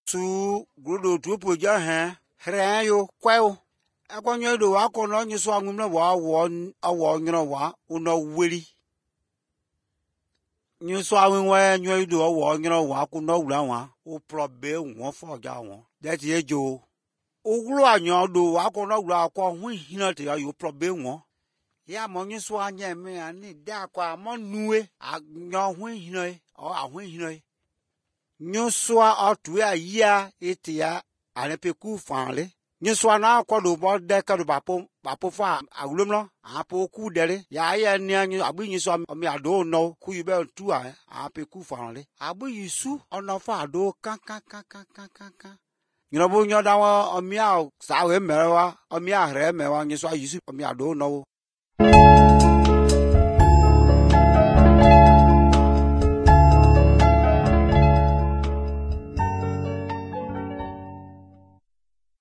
Su grudo tu puja he. Hreyo kweo. Akwanyo do wako no nyiso angumle wa awo nyino wa uno weli. Nyiso awinwe nyo do awo nyino wa kuno wula wa o probe won foja won. That ejo. Oglu anyo do wako no wula ko hu hina te yo probe won. Ya mo nyiso anye me ani da kwa mo nuwe anyo hu hina o ahu hina. Nyiso atu ya etia anepeku fanle. Nyeswa na akwado bo de ka do papo fa agulom no apo ku dere ya ye ni anyu abu nyeswa mi ado no ku yibe tu a apeku fa le abu yisu ono fa ado kan nyino bo nyoda wa omi a sa we merewa omi a hre mewa nyeswa yisu omi ado no